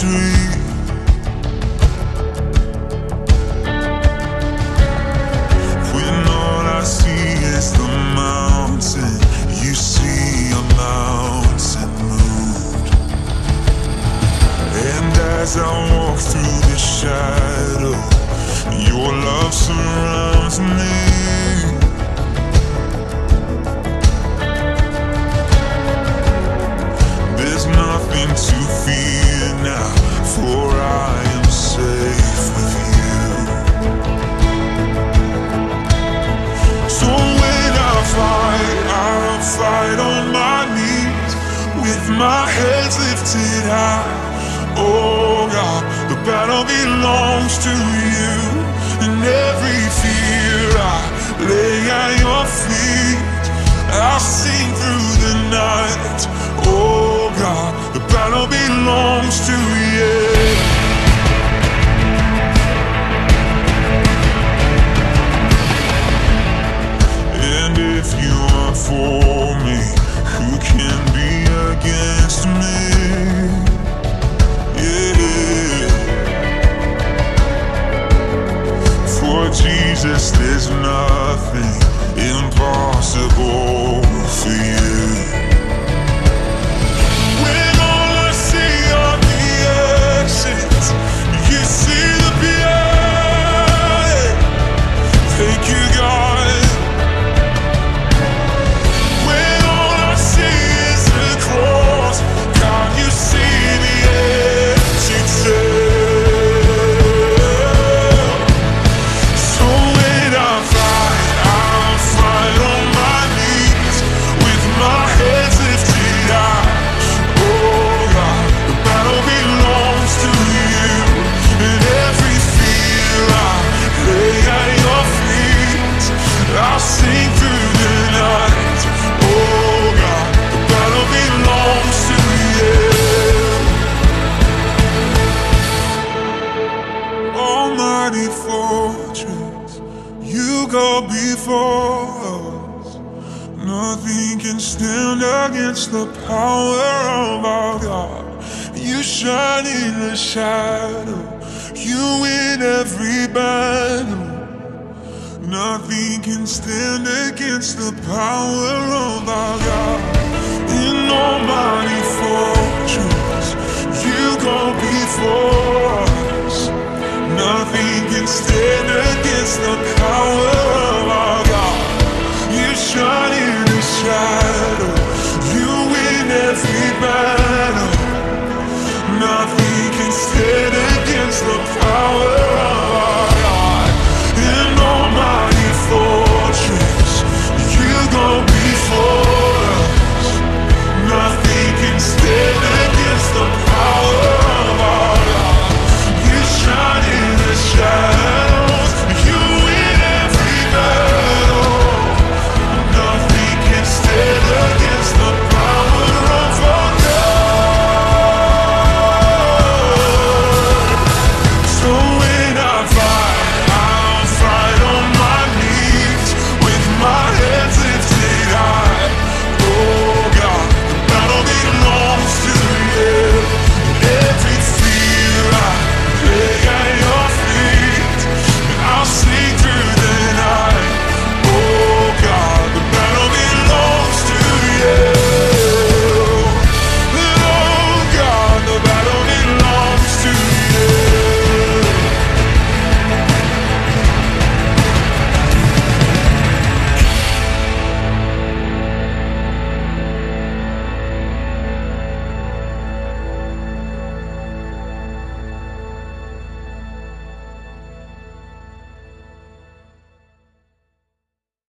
victory. When all I see is the mountain, you see a mountain moved. And as I walk through the shadow, your love surrounds me. There's nothing to fear now, for I am safe with you. So when I'll fight on my knees, with my head lifted high. Oh God, the battle belongs to you, and every fear I lay at your feet. I'll sing through the night. Oh God, the battle belongs to you. And if you are for me, who can be against me? For Jesus, there's nothing impossible for you. When all I see are the exits, you see the beauty. Thank you, God. When all I see is the cross, God, you see the exit. I'll sing through the night. Oh God, the battle belongs to you. Almighty fortress, you go before us. Nothing can stand against the power of our God. You shine in the shadow, you win every battle. Nothing can stand against the power of our God. In almighty fortress, you go before us. Nothing can stand against the power